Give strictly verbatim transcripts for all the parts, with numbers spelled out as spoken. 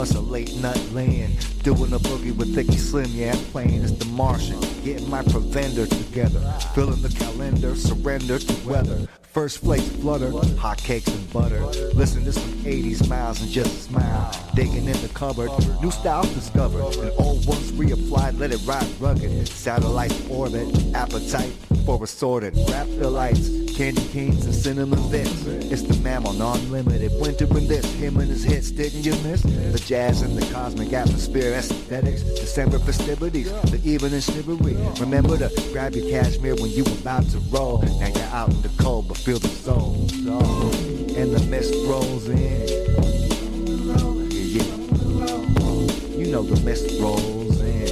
Us a late nut laying, doing a boogie with Thicky Slim, yeah, I'm playing as the Martian, getting my provender together, filling the calendar, surrender to weather, first flakes flutter, hot cakes and butter, listen to some eighties miles and just smile, digging in the cupboard, new styles discovered, and old ones reapplied, let it ride rugged, satellite orbit, appetite for assorted, rap delights, candy canes and cinnamon bits, it's the mammal, non-limited, winter in this, him and his hits, didn't you miss? The jazz and the cosmic atmosphere, aesthetics, December festivities, the evening shivery. Remember to grab your cashmere when you about to roll. Now you're out in the cold, but feel the soul. And the mist rolls in. Yeah, yeah. You know the mist rolls in.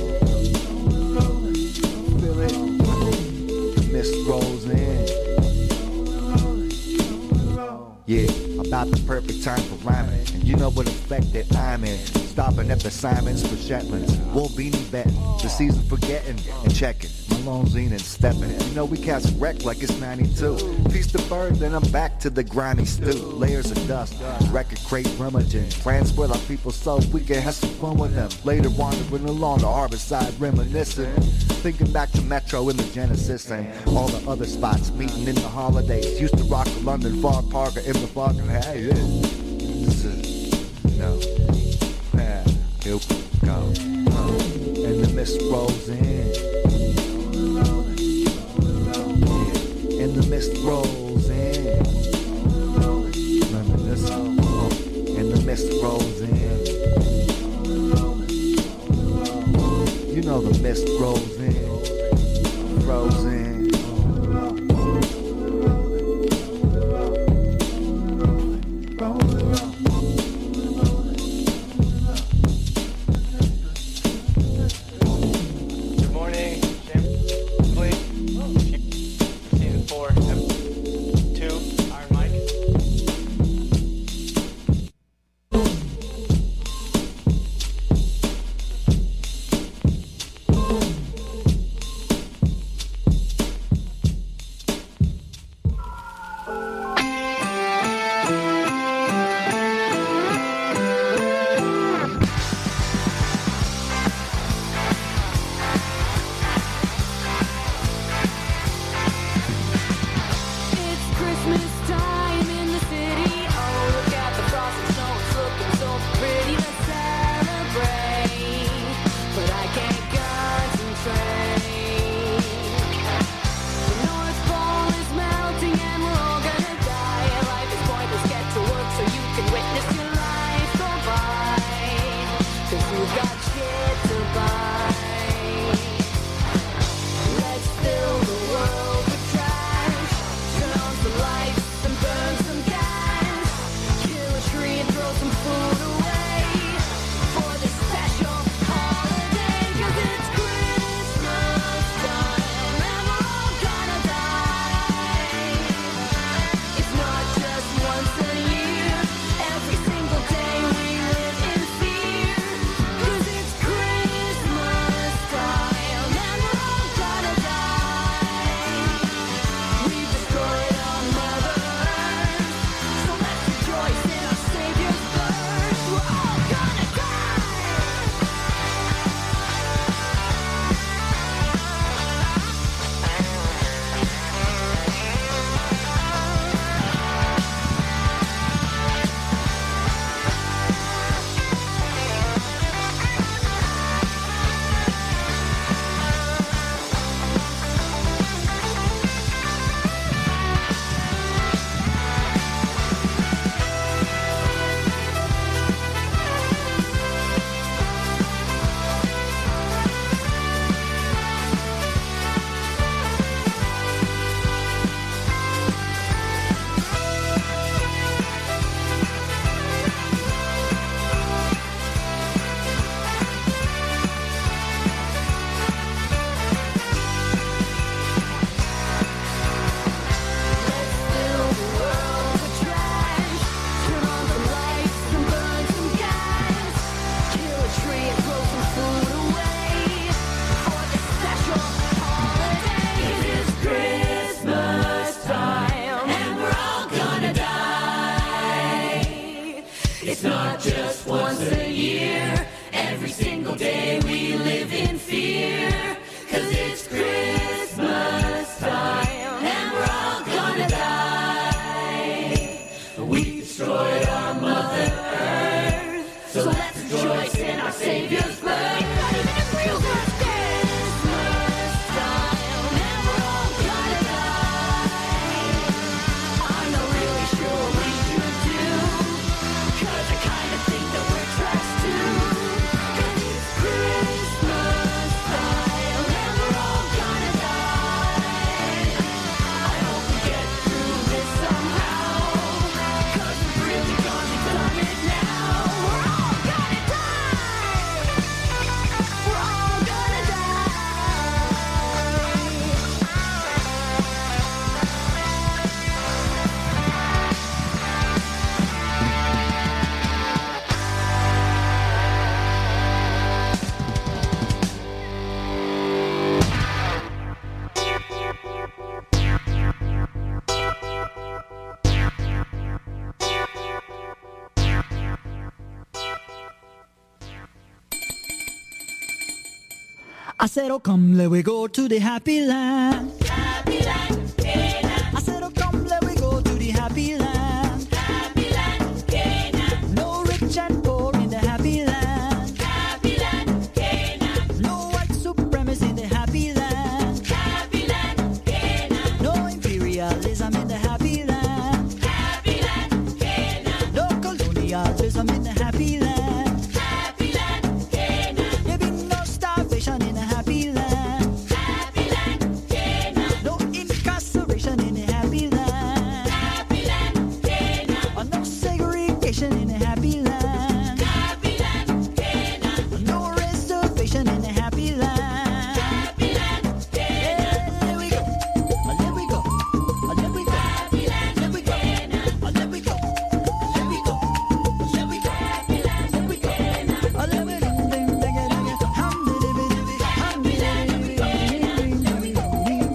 Feel it? The mist rolls in. Yeah, about the perfect time for rhyming. And you know what effect that I'm in. Stopping at the Simons for Shetlands. Wool beanie betting. The season for getting and checking. Malone and stepping. You know we cast wreck like it's ninety-two. Piece the bird, then I'm back to the grimy stew. Layers of dust. Record crate rummaging. Transport our people so we can have some fun with them. Later wandering along the harbor side reminiscing. Thinking back to Metro in the Genesis and all the other spots. Meeting in the holidays. Used to rock the London Fog Parker in the fucking hay. Yeah. This is, no. Yeah. Here we go. Uh, and the mist rolls in. Yeah. And the mist rolls in. Remember this? Uh, and the mist rolls in. You know the mist rolls in. Frozen. So let's rejoice in our Savior's blood. Not even a real Christmas style, and we're all gonna die. I'm not really sure what we should do, 'cause I kinda think that we're trash too. 'Cause it's Christmas style, and we're all gonna die. I hope we get through this somehow, 'cause we've really gone and done it now. We're all gonna die. We're all gonna die. I said, oh, come, let we go to the happy land. Happy land, Canaan. I said, oh, come, let we go to the happy land. Happy land, Canaan. No rich and poor in the happy land. Happy land, Canaan. No white supremacy in the happy land. Happy land, Canaan. No imperialism in the happy land. Happy land, Canaan. No colonialism in the happy land. Happy land, Canaan. There be no starvation in the happy land. Happy land, Canaan. No incarceration in the happy land. Happy land, Canaan. Or no segregation in the happy land. Happy land, Canaan. No reservation in the happy land. Happy land, Canaan. There we go. Oh, there we go. Oh, there we go. Happy land, There we go. Canaan. Oh, there we go. There we go. There we go. Happy land, There we go. Canaan. Oh, there we go. Ding, ding, ding, ding, ding. Hum, diddy, biddy, biddy. Hum, diddy, biddy, biddy. Ding, ding, ding, ding, ding, ding,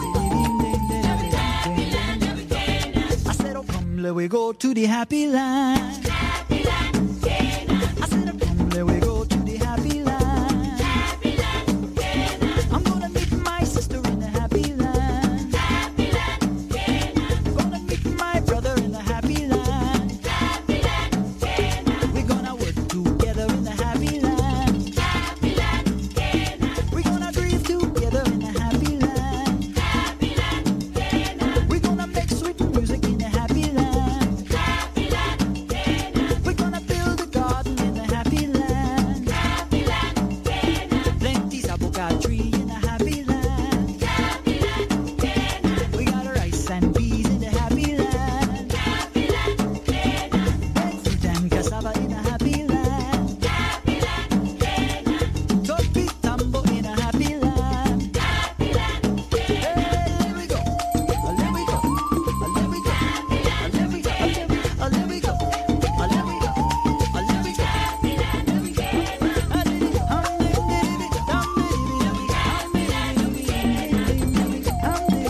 ding, ding, ding, ding, ding. I said, oh, come, let we go to the happy land. Happy land, Canaan. I said, oh, come, let we go to the happy land. Happy land, Canaan. I'm gonna meet my sister in the happy land. Happy land, Canaan. Gonna meet my brother in the happy land. Happy land, Canaan. We're gonna work together in the happy land. Happy land, Canaan. We're gonna grieve together in the happy land. Happy land, Canaan. We're gonna make sweet music in the happy land. Happy land, Canaan. We're gonna build a garden in the happy land. Happy land, Canaan. Plenty avocado tree in the happy land. Happy land, Canaan. We got rice and peas in the happy land. Happy land, Canaan. Breadfruit and cassava in the happy land. Happy land, Canaan. Topi tambo in a happy land. Happy land, Canaan. Hey, there we go. Oh, there we go. Oh, there we go. Oh, there we go. Oh, there we go. Oh, there we go. Oh, there we go. Happy land, There we go. Ah, diddy, hum, diddy, diddy, diddy, hum, diddy, diddy, hum, diddy, diddy, diddy, diddy, diddy, hum, diddy,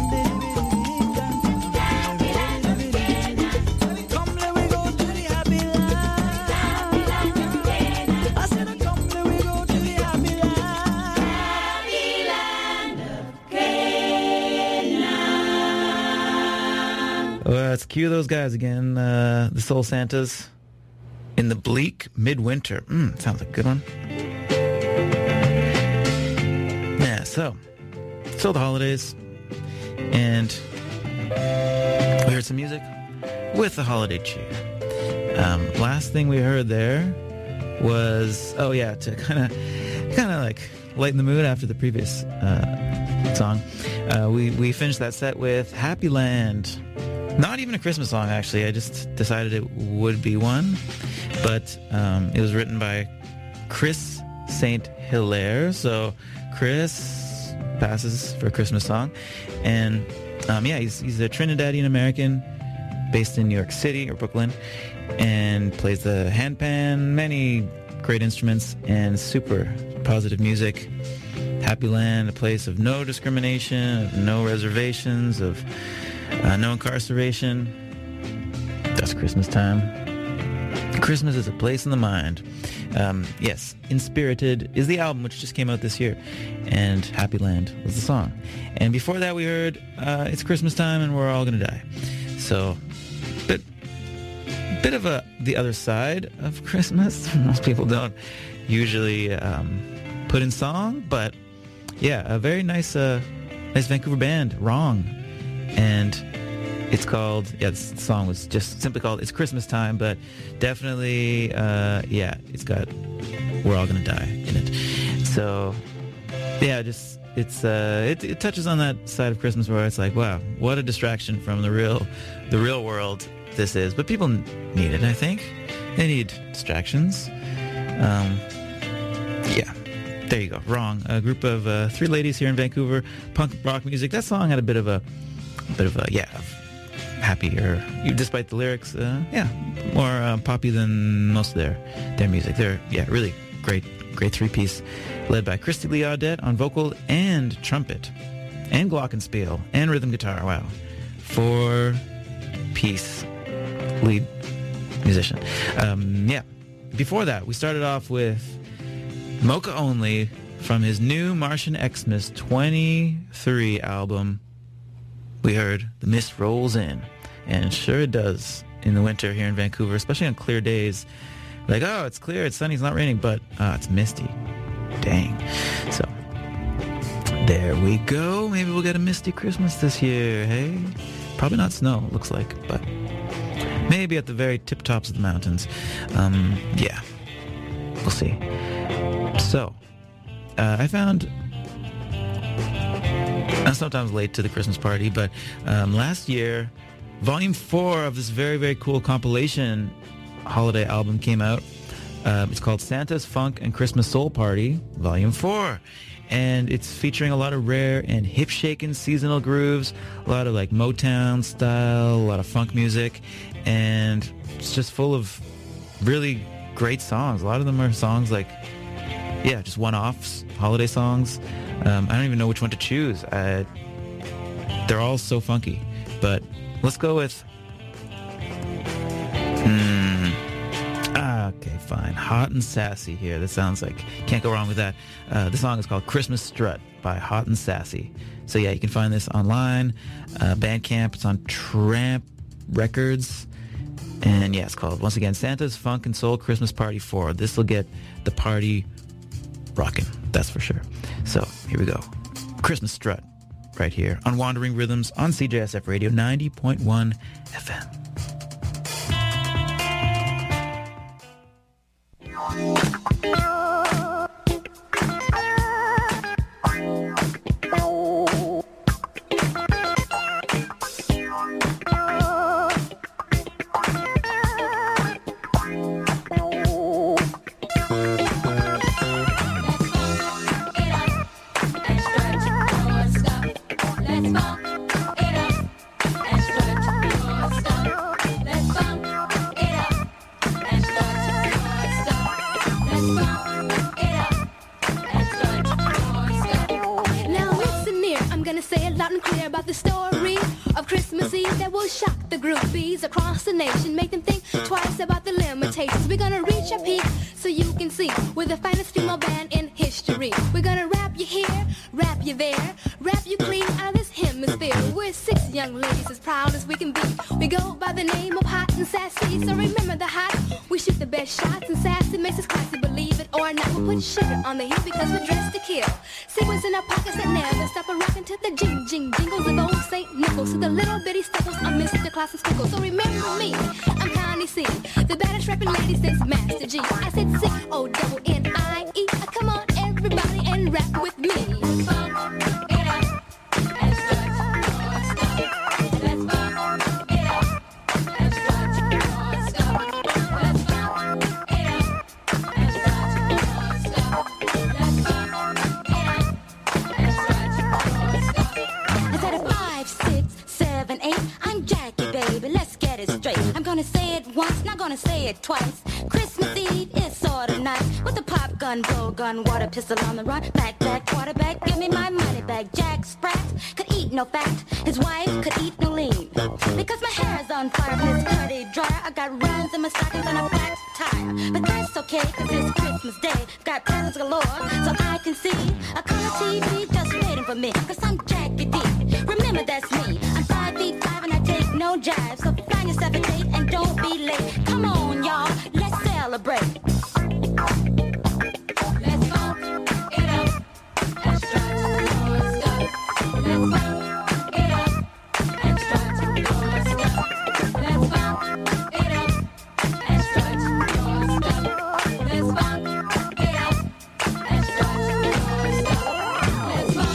diddy, diddy, diddy, diddy. Come, let we go to the happy land. I said, oh, come, let we go to the happy land. Happy land of Canaan. Let's cue those guys again. Uh, the Soul Santas in the bleak midwinter. Mm, sounds like a good one. Yeah, so still the holidays, and we heard some music with the holiday cheer. Um, last thing we heard there was, oh yeah, to kind of, kind of like lighten the mood after the previous uh, song. Uh, we we finished that set with Happy Land. Not even a Christmas song, actually. I just decided it would be one, but um, it was written by Chris Saint Hilaire. So Chris passes for a Christmas song, and um, yeah, he's he's a Trinidadian American based in New York City or Brooklyn, and plays the handpan, many great instruments, and super positive music. Happy Land, a place of no discrimination, of no reservations, of uh, no incarceration. That's Christmas time. Christmas is a place in the mind. Um, yes, Inspirited is the album, which just came out this year, and Happy Land was the song. And before that we heard uh, It's Christmas Time and We're All Gonna Die. So, but bit of a the other side of Christmas. Most people don't usually um, put in song, but yeah, a very nice, uh, nice Vancouver band, Wrong, and it's called. Yeah, this song was just simply called "It's Christmas Time," but definitely, uh, yeah, it's got "We're All Gonna Die" in it. So, yeah, just it's uh, it, it touches on that side of Christmas where it's like, wow, what a distraction from the real, the real world this is. But people need it, I think. They need distractions. Um, yeah, there you go. Wrong. A group of uh, three ladies here in Vancouver, punk rock music. That song had a bit of a, bit of a yeah, happier. Despite the lyrics, uh, yeah, more uh, poppy than most of their their music. They're yeah, really great, great three piece, led by Christy Lee Audette on vocal and trumpet, and glockenspiel and rhythm guitar. Wow, four piece lead musician. Um, yeah. Before that, we started off with Mocha Only from his new Martian Xmas twenty-three album. We heard The Mist Rolls In, and sure it does in the winter here in Vancouver, especially on clear days. Like, oh, it's clear, it's sunny, it's not raining, but uh, it's misty. Dang. So, there we go. Maybe we'll get a misty Christmas this year, hey? Probably not snow, looks like, but maybe at the very tip tops of the mountains. Um, yeah, we'll see. So, uh, I found, I'm sometimes late to the Christmas party, but um, last year, volume four of this very, very cool compilation holiday album came out. Uh, it's called Santa's Funk and Christmas Soul Party, volume four. And it's featuring a lot of rare and hip-shaking seasonal grooves, a lot of like Motown style, a lot of funk music, and it's just full of really great songs. A lot of them are songs like, yeah, just one-offs, holiday songs. Um, I don't even know which one to choose. I, they're all so funky. But let's go with... Hmm, ah, okay, fine. Hot and Sassy here. That sounds like... Can't go wrong with that. Uh, the song is called Christmas Strut by Hot and Sassy. So yeah, you can find this online. Uh, Bandcamp. It's on Tramp Records. And yeah, it's called, once again, Santa's Funk and Soul Christmas Party four. This will get the party rocking, that's for sure. So here we go. Christmas Strut right here on Wandering Rhythms on C J S F Radio ninety point one F M. On the hill because we're dressed to kill. Sequins in our pockets that never stop a rockin' to the jing jing jingles of old Saint Nichols, to the little bitty stepples on Mister Claus and Stickles. So remember me, I'm Connie C, the baddest rapping lady since Master G. I said C O double N I E. Come on, everybody, and rap with me. Say it twice. Christmas Eve is sort of nice, with a pop gun, blow gun, water pistol on the run. Back, back, quarterback, give me my money back. Jack Sprat could eat no fat, his wife could eat no lean. Because my hair is on fire from this curdy dryer, I got runs in my stockings and a flat tire. But that's okay, cause it's Christmas Day. Got presents galore, so I can see a color T V just waiting for me. Cause I'm Jackie D, remember that's me. I'm five feet five and I take no jive, so find yourself a date and don't don't be late. Come on, y'all, let's celebrate. Let's funk it up and strut your stuff. Let's funk it up and strut your stuff. Let's funk it up and strut your stuff. Let's funk it up and strut your stuff. Let's funk.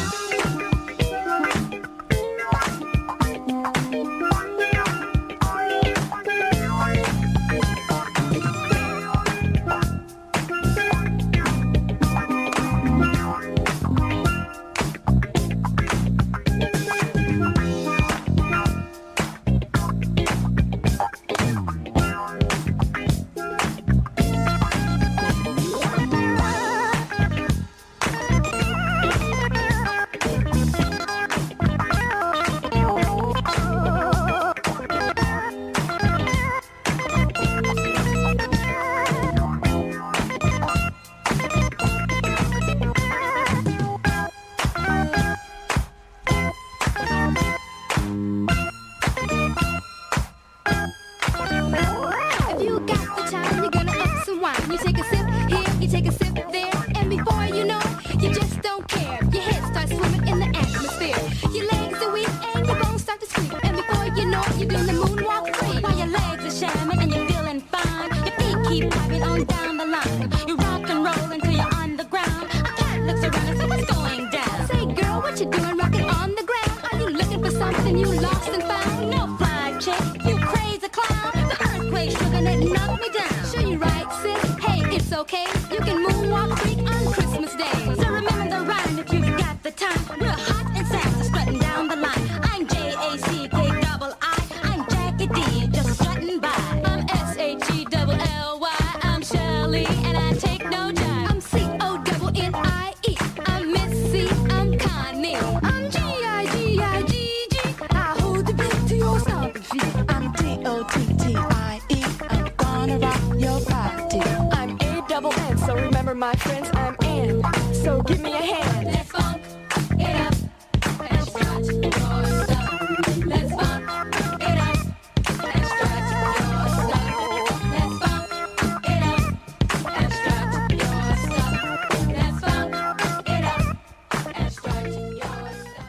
If you got the time, you're gonna up some wine. You take a sip here, you take a sip there, and before you know, you just don't care. Your head starts swimming in the atmosphere. Your legs are weak and your bones start to squeak. And before you know it, you're doing the moonwalk free. While your legs are shamming and you're feeling fine, your feet keep tapping on down the line. You rock and roll until you're on the ground. A cat looks around and says, "What's going down?" Say, girl, what you doing rocking on the ground? Are you looking for something you lost and found? No, fly chick, you crazy clown. The earthquake shook and it knocked me down. Sure you right, sis? Hey, it's okay. You can moonwalk freak on Christmas Day. So remember the rhyme if you've got the time. We're hot and sassy, strutting down the line. I'm J A C K double I. I'm Jackie D, just strutting by. I'm S H E double L Y. I'm Shirley and I take no jive. I'm C O double N I E. I'm Missy. I'm Connie. I'm G I G I G G. I hold the beat to your stomping feet. I'm T O T T I E. I'm gonna rock your body. I'm A double N, so remember my friends, I'm Ann. So give me a hand. Let's funk it up and strut your stuff. Let's funk it up and strut your stuff. Let's funk it up and strut your stuff. Let's funk it up and strut your stuff.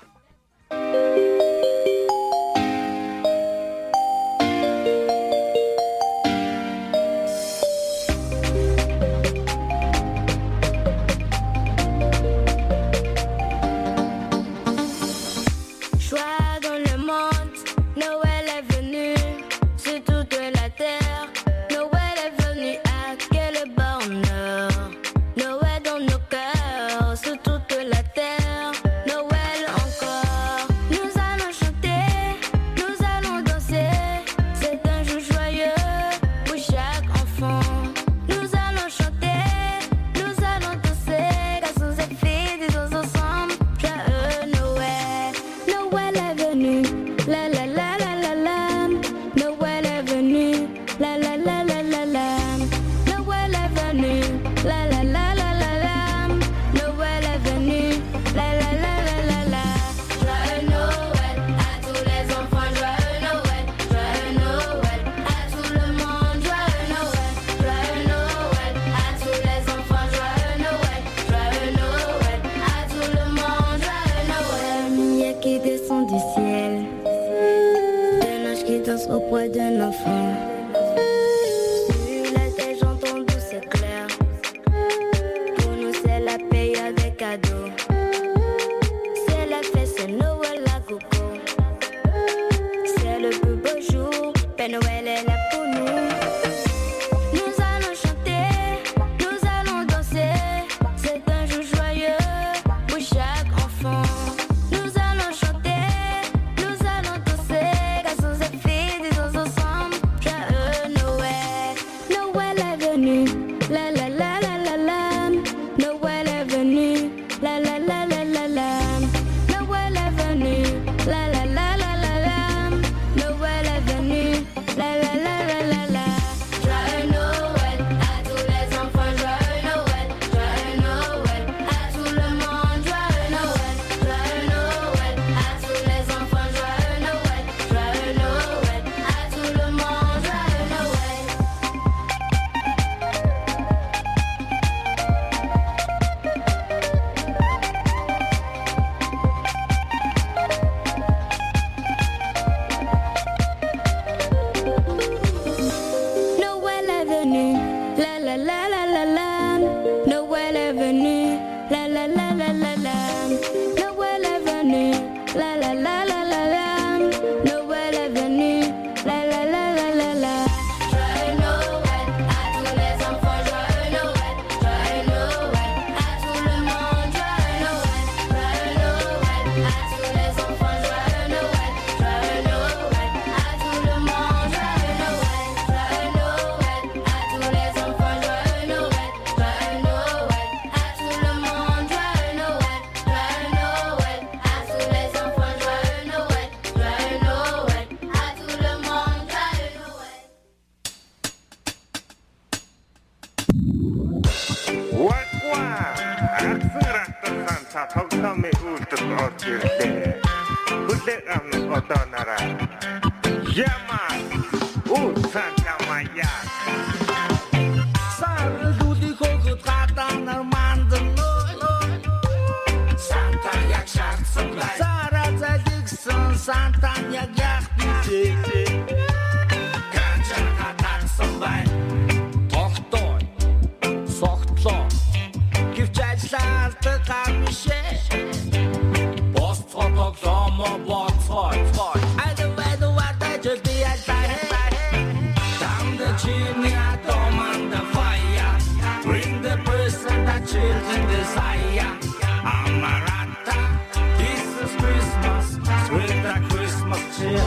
Joie dans le monde, Noël est venu sur toute la terre. Noël est venu à quel bonheur. Noël dans nos cœurs, sur toute la terre. Noël encore. Nous allons chanter, nous allons danser. C'est un jour joyeux pour chaque enfant. Nous allons chanter, nous allons danser. Garçons et filles, disons ensemble, joyeux Noël. Noël est venu, la la la la la la. Noël est venu, la la la la la la. Noël est venu, la la la la la la. Noël est venu, la la la la la la. Joyeux Noël à tous les enfants, joyeux Noël, joyeux Noël à tout le monde, joyeux Noël, joyeux Noël à tous les enfants, joyeux Noël, joyeux Noël à tout le monde, joyeux Noël. Lumière qui descend du ciel, un ange qui danse auprès d'un enfant. Sur la terre j'entends douce et clair. Pour nous c'est la paix avec cadeaux. C'est la fête, c'est Noël à gogo. C'est le plus beau jour, Père Noël est là pour nous. Nous allons chanter, nous allons danser. C'est un jour joyeux pour chaque enfant. Nous allons chanter, nous allons danser. Garçons et filles, disons ensemble, joyeux Noël. Noël est venu, la la la la la la. Noël est venu, la la Аксраттсан та тогтоомын үйлдэл орж ирлээ. Хүлээг авах одоо нараа. Яма уу сантамая. Сарлуули хогот гаданаар мандноо. Санта яг шаардсан бай. Сара залгсан сантан яг яг битээ. Ганчаа хатарсан бай. Тогтой. Согтлоо. Гівч ажиллаалт гармишээ. Пост фотограмма боцой. I don't know what I just be as I down the chimney I don't mind the fire. Bring the person that children desire. Amarata, this is Christmas, with the Christmas cheer.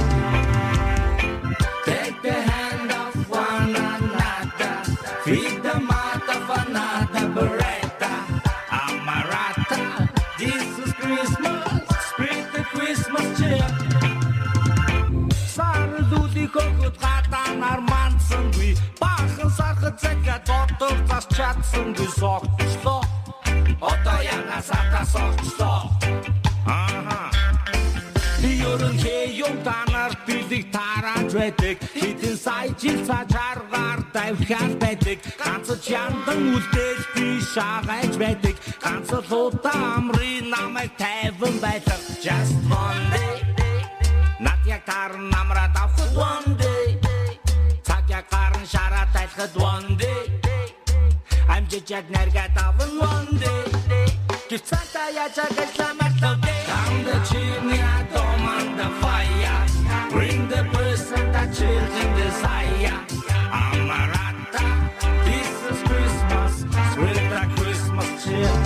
Take the hand of one another, feed the mouth of another beretta. Amarata, this is Christmas, spread the Christmas cheer. Сарлуули хогот гаданаар мандсангүй баахан сархад цагаа дотор зас чадсангүй согтлоо. Одоо янасата согтлоо. Аха. Биёрын хэйон танаар бэлэг тарааж байдаг. Хитэн сая жил цаашаар давхиал байдаг. Ганц чандан үлдээл би шаагаж байдаг. Ганц луудаа амрын намайг тайван байлаа. Just one day. Над яг таран намраад авахд one day. Цаг яг гаран шараад тайлхад one day. Амжиж яг наргаад аван one day. Гэрцата яжаг исламарлав day. Down the chimney I don't mind the fire. Bring the person that children desire. Amarata, this is Christmas, with the Christmas cheer.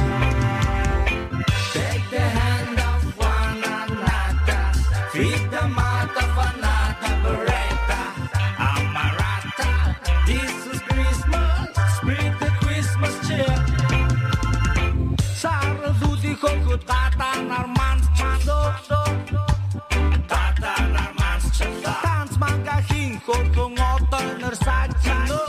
Take the hand of one another, feed the mouth of another beretta. Amarata, this is Christmas, spread the Christmas cheer. Сарлуули хогот гаданаар мандчихлоо. Гаданаар мандчихлоо. Танц мангахийн хөргөн одоо нэр сагчноо.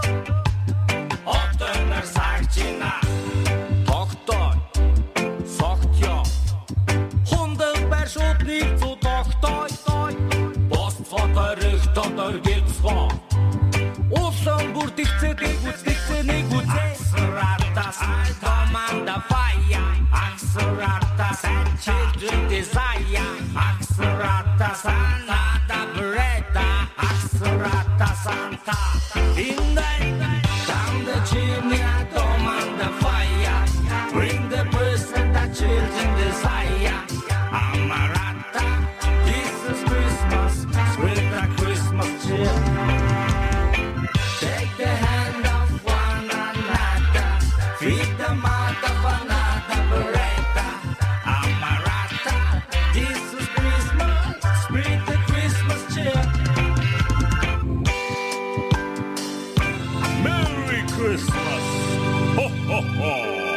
Одоо нэр сагчна. Тогтой. Согтё. Хундаг байр шуудныг зүү тогтой. Пост фоторих дотор гэрцгоо. Улаан бүр тэгцэдэг үсгцэнийг үзээ. Аксраттас команда fire. Аксраттас children desire. Аксраттас another beretta. Аксраттас Santa. In the down the chimney I don't mind the fire. Bring the person that children desire. Amarata, this is Christmas, with the Christmas cheer. Take the hand of one another, feed the mouth of another beretta. Amarata, this is Christmas, spread the Christmas cheer. Merry Christmas. Ho ho ho.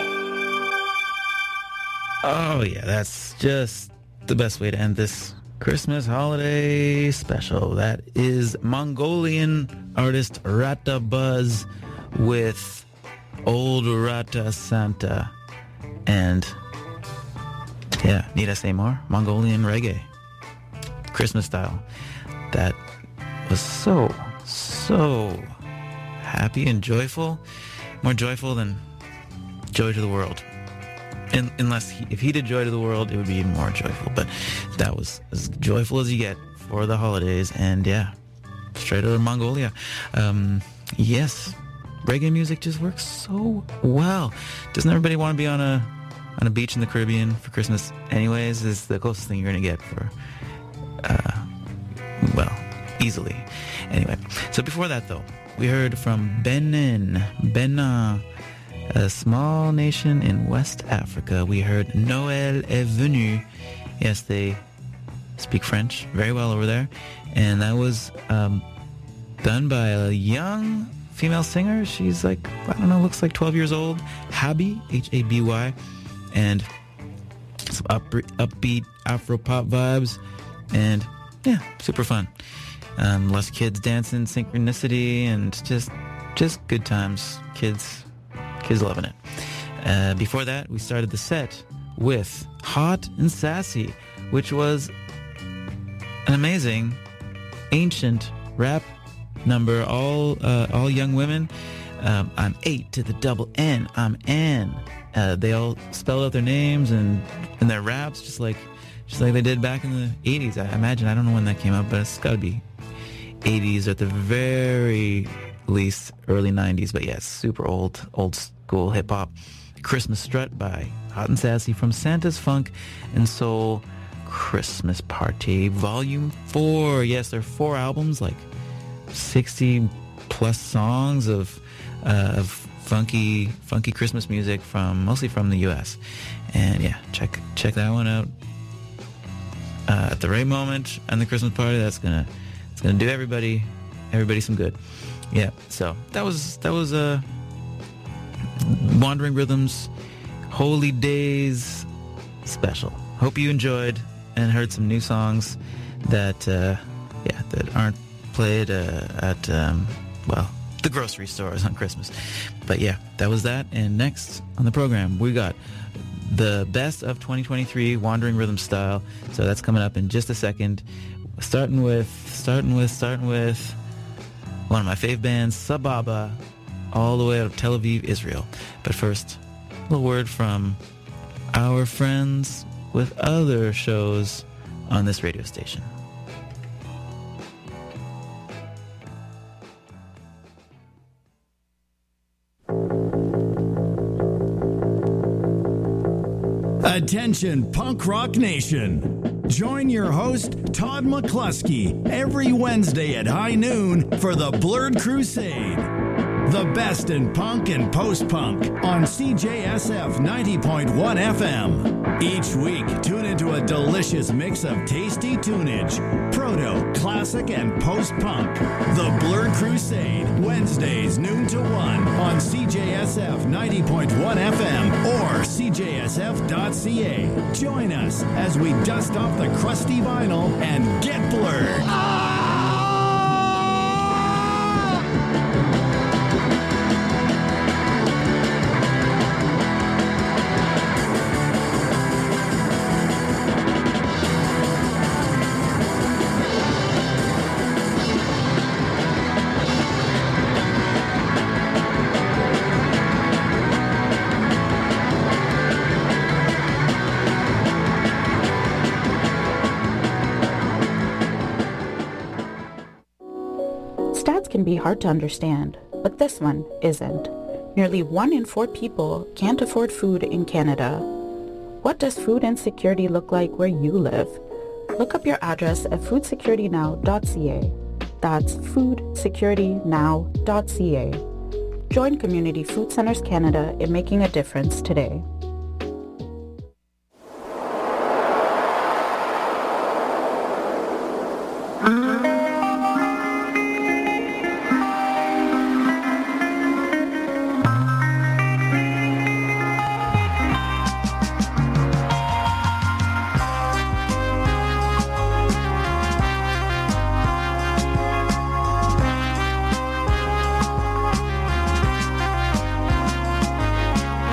Oh, yeah, that's just the best way to end this Christmas holiday special. That is Mongolian artist Rata Buzz with Old Rata Santa. And, yeah, need I say more? Mongolian reggae. Christmas style. That was so, so happy and joyful. More joyful than Joy to the World. In, unless he, if he did Joy to the World, it would be even more joyful. But that was as joyful as you get for the holidays. And yeah, straight out of Mongolia. Um, yes, reggae music just works so well. Doesn't everybody want to be on a on a beach in the Caribbean for Christmas? Anyways, is the closest thing you're going to get for, uh, well, easily. Anyway, so before that though, we heard from Benin, Benin. A small nation in West Africa. We heard Noël est venu. Yes, they speak French very well over there. And that was um, done by a young female singer. She's like, I don't know, looks like twelve years old. Haby, H A B Y. And some up, upbeat Afro-pop vibes. And yeah, super fun. Um, less kids dancing, synchronicity, and just just good times. Kids... Kids loving it. Uh, before that, we started the set with Hot and Sassy, which was an amazing, ancient rap number, all uh, all young women. Um, I'm eight to the double N. I'm N. Uh, they all spell out their names and, and their raps just like just like they did back in the eighties. I imagine. I don't know when that came out, but it's got to be eighties or at the very least early nineties. But yeah, super old, old school hip hop. Christmas Strut by Hot and Sassy from Santa's Funk and Soul Christmas Party Volume four. Yes, there are four albums, like sixty plus songs of uh, of funky funky Christmas music from mostly from the U S. And yeah, check check that one out. Uh, at the right moment and the Christmas party, that's gonna it's gonna do everybody everybody some good. Yeah, so that was that was a uh, Wandering Rhythms Holy Days special. Hope you enjoyed and heard some new songs that uh, yeah that aren't played uh, at um, well the grocery stores on Christmas. But yeah, that was that. And next on the program we got the best of twenty twenty-three Wandering Rhythm style. So that's coming up in just a second. Starting with starting with starting with one of my fave bands, Sababa, all the way out of Tel Aviv, Israel. But first, a little word from our friends with other shows on this radio station. Attention, Punk Rock Nation. Join your host, Todd McCluskey, every Wednesday at high noon for the Blurred Crusade. The best in punk and post-punk on C J S F ninety point one F M. Each week, tune into a delicious mix of tasty tunage, proto, classic, and post-punk. The Blurred Crusade, Wednesdays noon to one on C J S F ninety point one F M or C J S F dot C A. Join us as we dust off the crusty vinyl and get blurred. Ah! Can be hard to understand, but this one isn't. Nearly one in four people can't afford food in Canada. What does food insecurity look like where you live? Look up your address at food security now dot c a. That's food security now dot c a. Join Community Food Centers Canada in making a difference today.